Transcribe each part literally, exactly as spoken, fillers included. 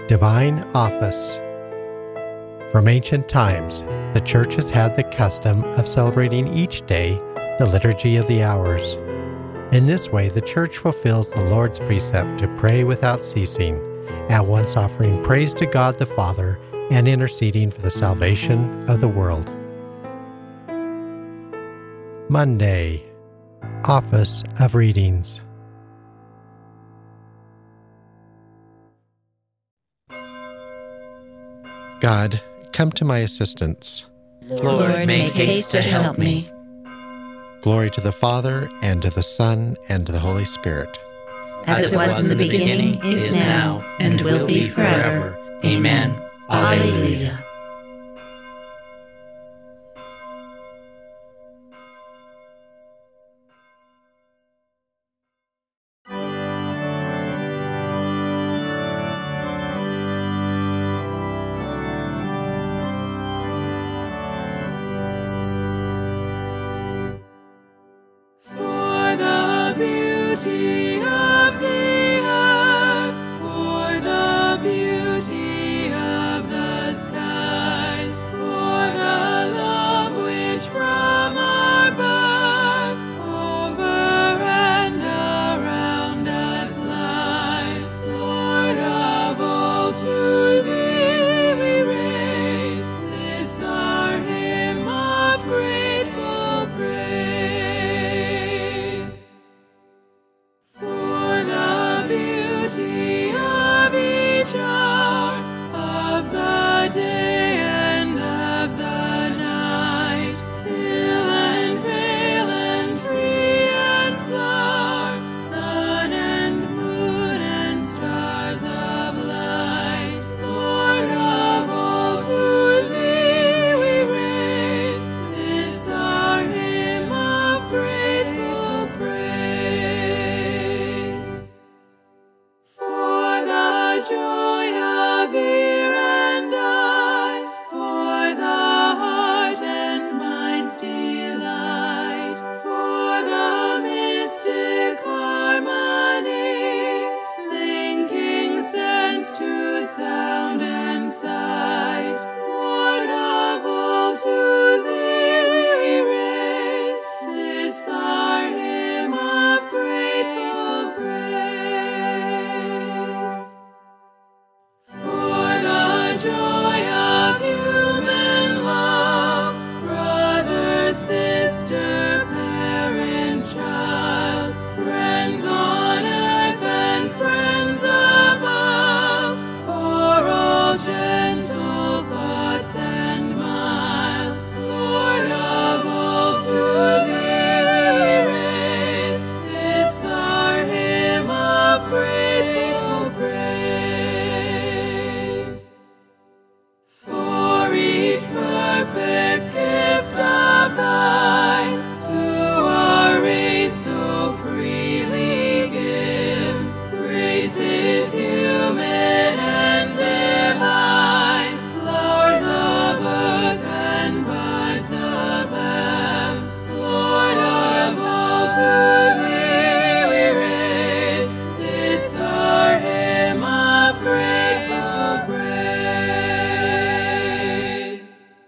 Divine Office. From ancient times, the Church has had the custom of celebrating each day the Liturgy of the Hours. In this way, the Church fulfills the Lord's precept to pray without ceasing, at once offering praise to God the Father and interceding for the salvation of the world. Monday, Office of Readings. God, come to my assistance. Lord, make haste to help me. Glory to the Father, and to the Son, and to the Holy Spirit. As it was in the beginning, is now, and will be forever. Amen. Alleluia. Beauty of the earth, for the beauty of the skies, for the love which from our birth over and around us lies. Lord of all, to thee we raise this our hymn of grateful praise. Hour of the day and of the night, hill and vale and tree and flower, sun and moon and stars of light. Lord of all, to thee we raise this our hymn of grateful praise. For the joy sound and sight, Lord of all, to thee we raise this our hymn of grateful praise. For the joy of human love, brother, sister, parent, child, friends on earth and friends above, gentle thoughts and mild, Lord of all, to thee we raise this our hymn of grateful praise. For each perfect gift of thine to our race so freely give, grace is human and divine, flowers of earth and buds of heaven. Lord of all, to thee we raise this our hymn of grateful praise.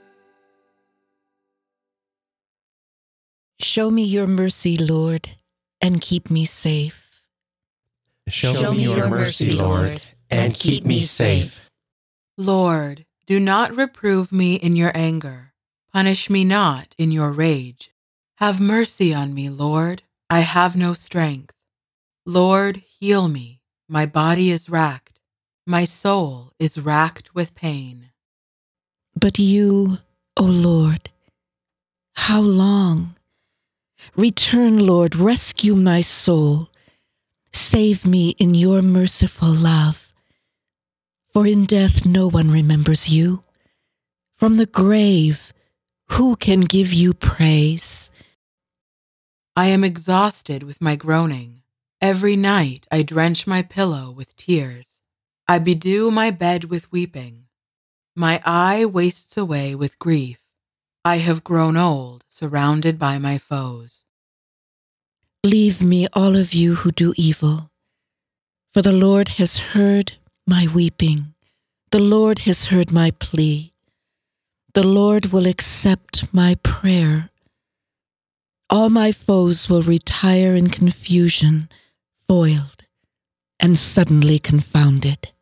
Show me your mercy, Lord, and keep me safe. Show, Show me your mercy, Lord, and keep me safe. Lord, do not reprove me in your anger. Punish me not in your rage. Have mercy on me, Lord. I have no strength. Lord, heal me. My body is racked. My soul is racked with pain. But you, O Lord, how long? Return, Lord, rescue my soul. Save me in your merciful love. For in death no one remembers you. From the grave, who can give you praise? I am exhausted with my groaning. Every night I drench my pillow with tears. I bedew my bed with weeping. My eye wastes away with grief. I have grown old, surrounded by my foes. Leave me, all of you who do evil, for the Lord has heard my weeping. The Lord has heard my plea. The Lord will accept my prayer. All my foes will retire in confusion, foiled and suddenly confounded.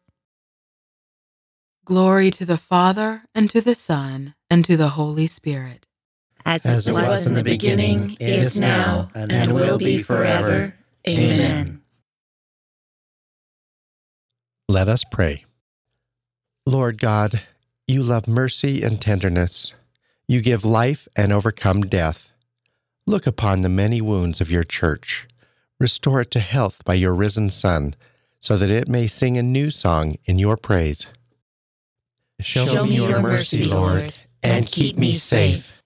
Glory to the Father, and to the Son, and to the Holy Spirit. As it As it was in the beginning, is now, and will be forever. Amen. Let us pray. Lord God, you love mercy and tenderness. You give life and overcome death. Look upon the many wounds of your church. Restore it to health by your risen Son, so that it may sing a new song in your praise. Show, Show me your mercy, Lord, and keep me safe.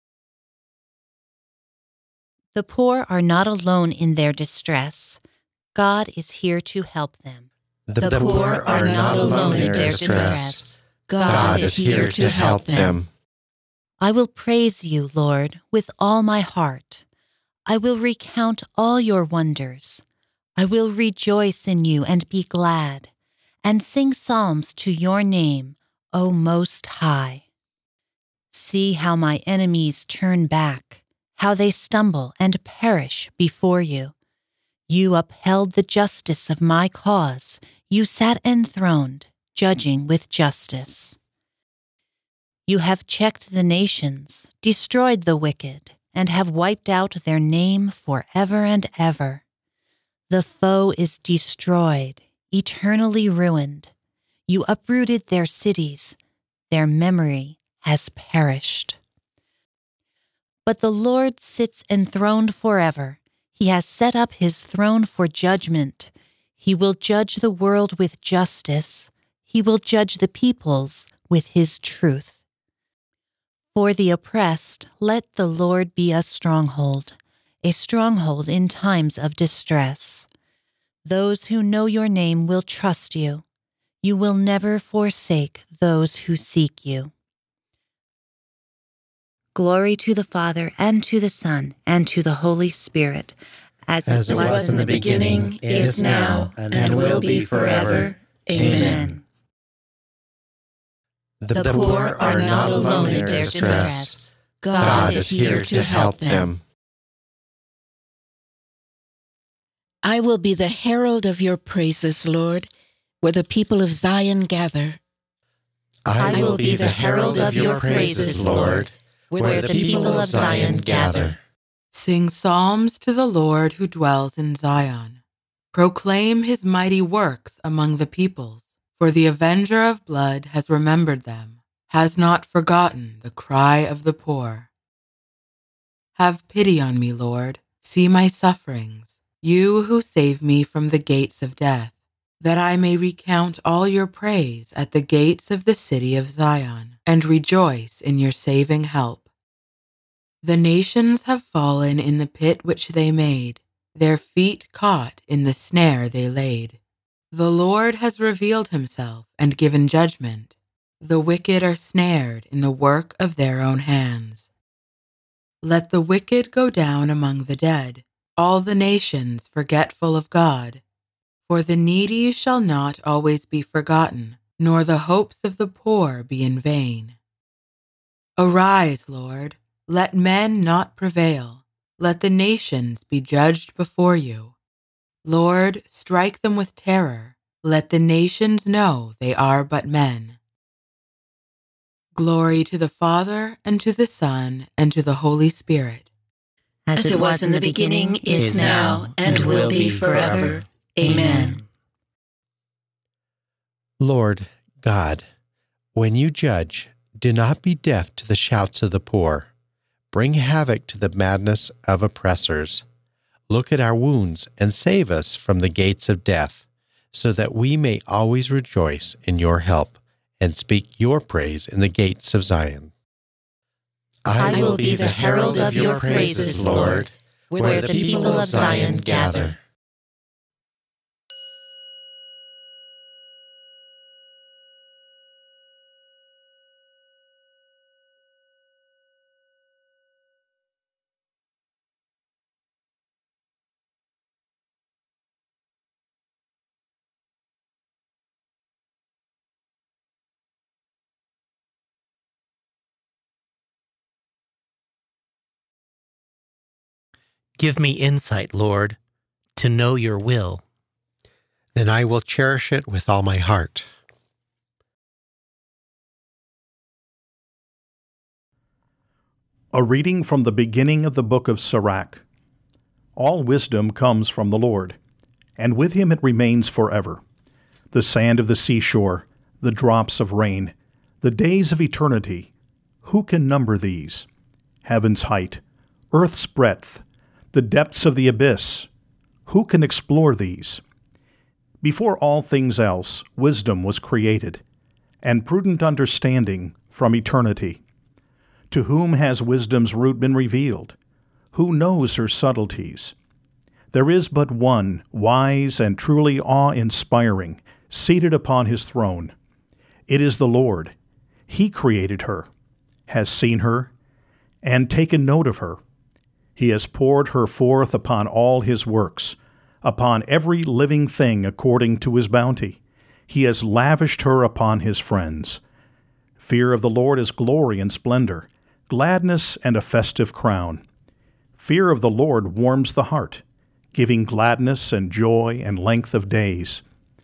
The poor are not alone in their distress. God is here to help them. The, The poor are not alone in their distress. God is here to help them. I will praise you, Lord, with all my heart. I will recount all your wonders. I will rejoice in you and be glad, and sing psalms to your name, O Most High. See how my enemies turn back, how they stumble and perish before you. You upheld the justice of my cause. You sat enthroned, judging with justice. You have checked the nations, destroyed the wicked, and have wiped out their name forever and ever. The foe is destroyed, eternally ruined. You uprooted their cities. Their memory has perished. But the Lord sits enthroned forever. He has set up his throne for judgment. He will judge the world with justice. He will judge the peoples with his truth. For the oppressed, let the Lord be a stronghold, a stronghold in times of distress. Those who know your name will trust you. You will never forsake those who seek you. Glory to the Father, and to the Son, and to the Holy Spirit, as, As it was in the beginning, is now, and will be forever. Amen. The, The poor are not alone in their distress. God is here to help them. I will be the herald of your praises, Lord, where the people of Zion gather. I will be the herald of your praises, Lord, where the people of Zion gather. Sing psalms to the Lord who dwells in Zion. Proclaim his mighty works among the peoples, for the avenger of blood has remembered them, has not forgotten the cry of the poor. Have pity on me, Lord, see my sufferings, you who save me from the gates of death, that I may recount all your praise at the gates of the city of Zion, and rejoice in your saving help. The nations have fallen in the pit which they made, their feet caught in the snare they laid. The Lord has revealed himself and given judgment. The wicked are snared in the work of their own hands. Let the wicked go down among the dead, all the nations forgetful of God. For the needy shall not always be forgotten, nor the hopes of the poor be in vain. Arise, Lord, let men not prevail. Let the nations be judged before you. Lord, strike them with terror. Let the nations know they are but men. Glory to the Father, and to the Son, and to the Holy Spirit. As it was in the beginning, is now, and will be forever. Amen. Lord God, when you judge, do not be deaf to the shouts of the poor. Bring havoc to the madness of oppressors. Look at our wounds and save us from the gates of death, so that we may always rejoice in your help and speak your praise in the gates of Zion. I will be the herald of your praises, Lord, where the people of Zion gather. Give me insight, Lord, to know your will. Then I will cherish it with all my heart. A reading from the beginning of the book of Sirach. All wisdom comes from the Lord, and with him it remains forever. The sand of the seashore, the drops of rain, the days of eternity, who can number these? Heaven's height, earth's breadth, the depths of the abyss, who can explore these? Before all things else, wisdom was created, and prudent understanding from eternity. To whom has wisdom's root been revealed? Who knows her subtleties? There is but one, wise and truly awe-inspiring, seated upon his throne. It is the Lord. He created her, has seen her, and taken note of her. He has poured her forth upon all his works, upon every living thing according to his bounty. He has lavished her upon his friends. Fear of the Lord is glory and splendor, gladness and a festive crown. Fear of the Lord warms the heart, giving gladness and joy and length of days.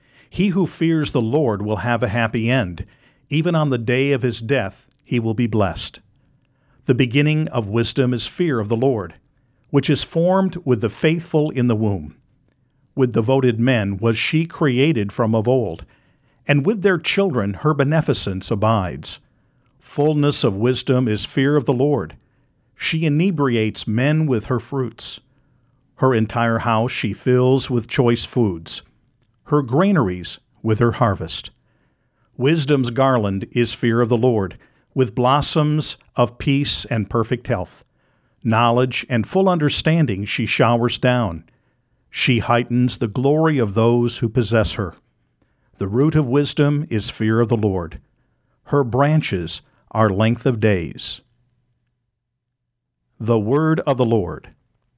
He who fears the Lord will have a happy end. Even on the day of his death he will be blessed. The beginning of wisdom is fear of the Lord, which is formed with the faithful in the womb. With devoted men was she created from of old, and with their children her beneficence abides. Fullness of wisdom is fear of the Lord. She inebriates men with her fruits. Her entire house she fills with choice foods, her granaries with her harvest. Wisdom's garland is fear of the Lord, with blossoms of peace and perfect health. Knowledge and full understanding she showers down. She heightens the glory of those who possess her. The root of wisdom is fear of the Lord. Her branches are length of days. The word of the Lord.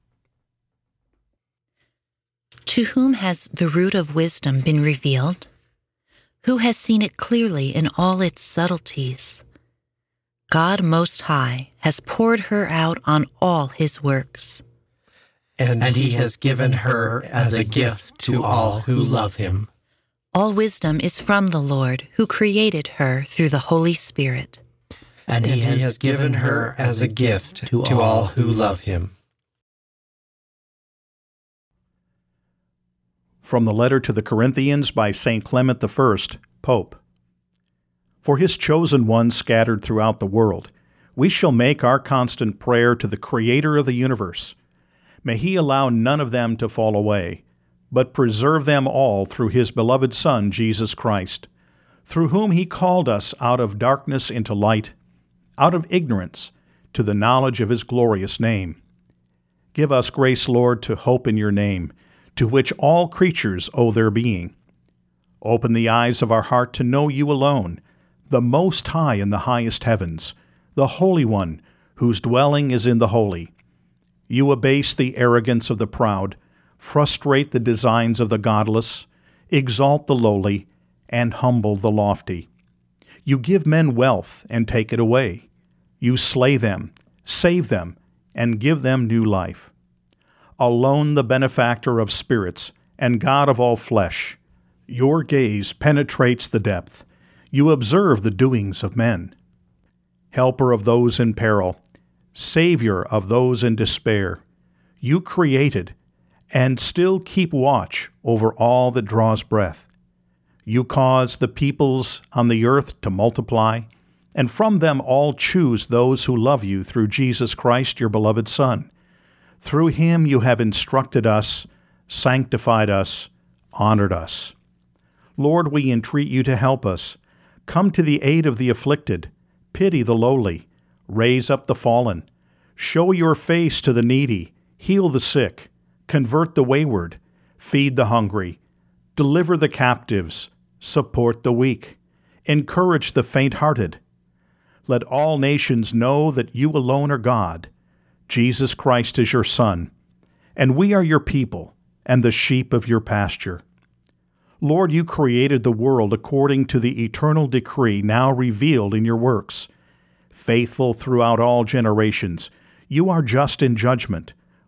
To whom has the root of wisdom been revealed? Who has seen it clearly in all its subtleties? God Most High has poured her out on all his works. And, and he has given her as a gift to all who love him. All wisdom is from the Lord, who created her through the Holy Spirit. And he has given her as a gift to all who love him. From the letter to the Corinthians by Saint Clement the First, Pope. For his chosen ones scattered throughout the world, we shall make our constant prayer to the Creator of the universe. May he allow none of them to fall away, but preserve them all through his beloved Son, Jesus Christ, through whom he called us out of darkness into light, out of ignorance to the knowledge of his glorious name. Give us grace, Lord, to hope in your name, to which all creatures owe their being. Open the eyes of our heart to know you alone, the Most High in the highest heavens, the Holy One, whose dwelling is in the holy. You abase the arrogance of the proud, frustrate the designs of the godless, exalt the lowly, and humble the lofty. You give men wealth and take it away. You slay them, save them, and give them new life. Alone the benefactor of spirits and God of all flesh, your gaze penetrates the depth. You observe the doings of men. Helper of those in peril, Savior of those in despair, you created and still keep watch over all that draws breath. You cause the peoples on the earth to multiply, and from them all choose those who love you through Jesus Christ, your beloved Son. Through him you have instructed us, sanctified us, honored us. Lord, we entreat you to help us. Come to the aid of the afflicted, pity the lowly, raise up the fallen, show your face to the needy, heal the sick, convert the wayward, feed the hungry, deliver the captives, support the weak, encourage the faint-hearted. Let all nations know that you alone are God. Jesus Christ is your Son, and we are your people and the sheep of your pasture. Lord, you created the world according to the eternal decree now revealed in your works. Faithful throughout all generations, you are just in judgment,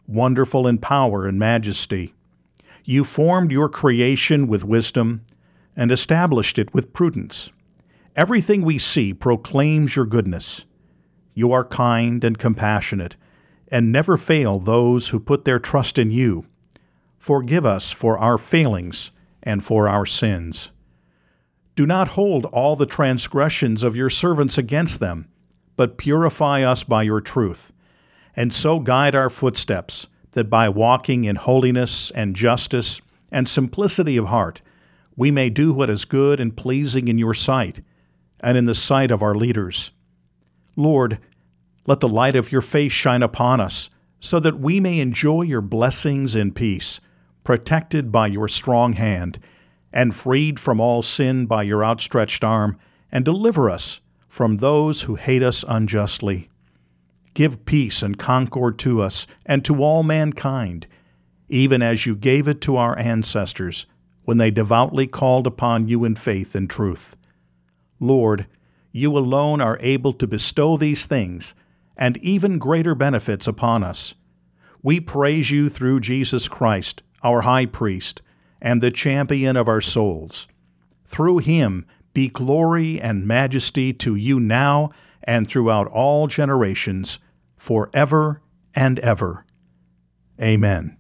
wonderful in power and majesty. You formed your creation with wisdom and established it with prudence. Everything we see proclaims your goodness. You are kind and compassionate, and never fail those who put their trust in you. Forgive us for our failings and for our sins. Do not hold all the transgressions of your servants against them, but purify us by your truth, and so guide our footsteps, that by walking in holiness and justice and simplicity of heart, we may do what is good and pleasing in your sight, and in the sight of our leaders. Lord, let the light of your face shine upon us, so that we may enjoy your blessings in peace, protected by your strong hand, and freed from all sin by your outstretched arm, and deliver us from those who hate us unjustly. Give peace and concord to us and to all mankind, even as you gave it to our ancestors when they devoutly called upon you in faith and truth. Lord, you alone are able to bestow these things and even greater benefits upon us. We praise you through Jesus Christ, our high priest, and the champion of our souls. Through him be glory and majesty to you now and throughout all generations, forever and ever. Amen.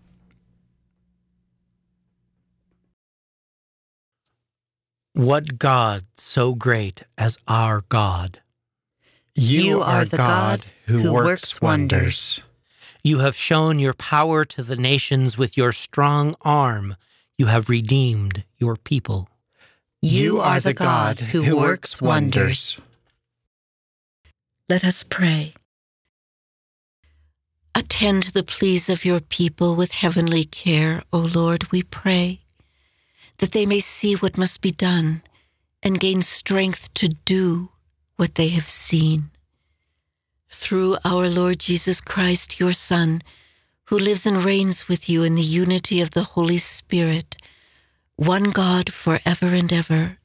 What God so great as our God? You are the God who works wonders. You have shown your power to the nations with your strong arm. You have redeemed your people. You are the God who works wonders. Let us pray. Attend to the pleas of your people with heavenly care, O Lord, we pray, that they may see what must be done and gain strength to do what they have seen. Through our Lord Jesus Christ, your Son, who lives and reigns with you in the unity of the Holy Spirit, one God forever and ever.